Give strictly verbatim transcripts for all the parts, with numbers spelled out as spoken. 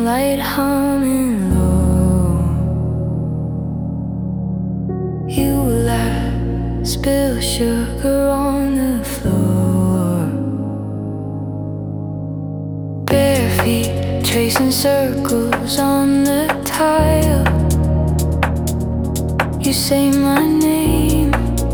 light humming low. You laugh, spill sugar on the floor. Bare feet tracing circles on the tile. You say my name,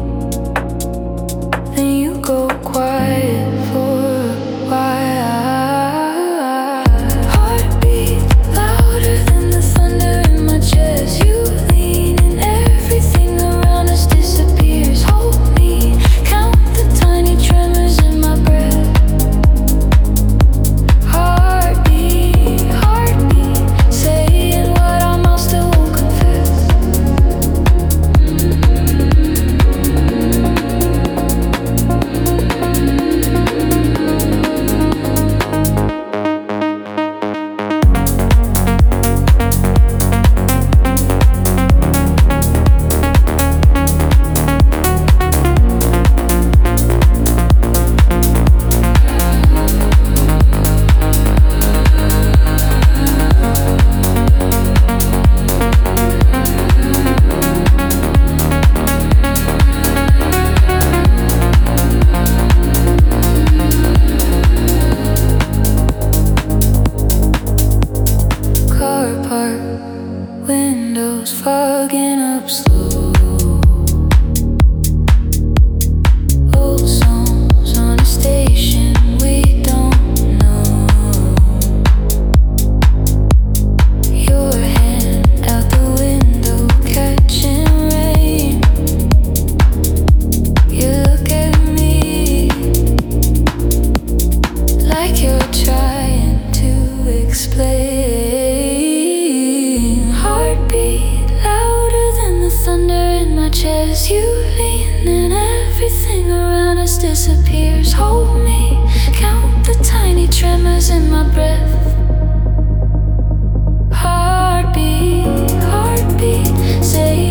then you go quiet for a while. Heartbeat louder than the thunder in my chest. You lean and everything around us disappears. Hold me, count the tiny tremors in my breath. Heartbeat, heartbeat, saying what our mouth still won't confess. Windows fogging up slow. Old songs on a station we don't know. Your hand out the window catching rain. You look at me like you're trying to explain. Heartbeat louder than the thunder in my chest. You lean and everything around us disappears. Hold me, count the tiny tremors in my breath. Heartbeat, heartbeat, say